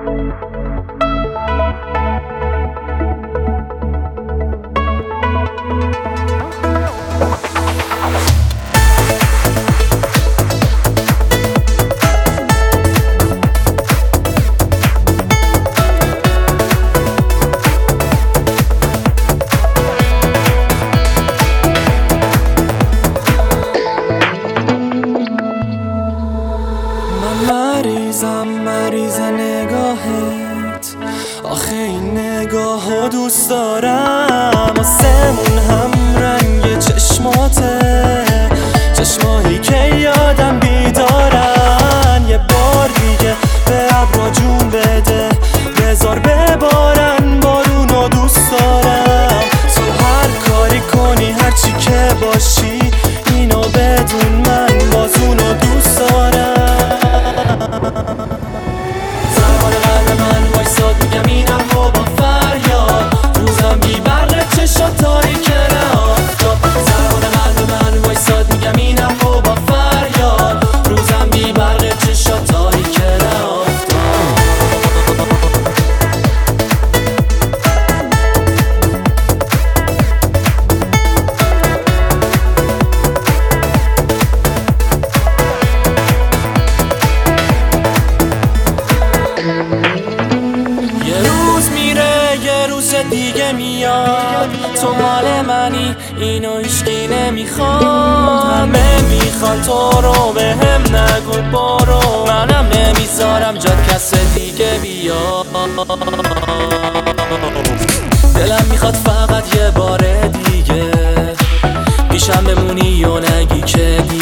مریض نگاهت، آخه این نگاه ها دوست دارم. آسمون هم رنگ چشماته، چشمایی که یادم بیدارن. یه بار دیگه به ابرا جون بده، بذار ببارن بارونو دوست دارم. تو هر کاری کنی هرچی که باشی، اینو بدون من بازونو دوست دارم. زمان قلب من وایساد میگم اینم و با فریاد، روزم بی برق چشات تاریک آفتاب. زمان قلب من وایساد میگم اینم و با فریاد، روزم بی برق چشات تاریک آفتاب. دیگه میاد، تو مال منی، اینو هیچکی نمیخواد. همه میخوان تو رو، به هم نگو برو، منم نمیذارم جات کس دیگه بیاد. دلم میخواد فقط یه بار دیگه پیشم بمونی و نگی که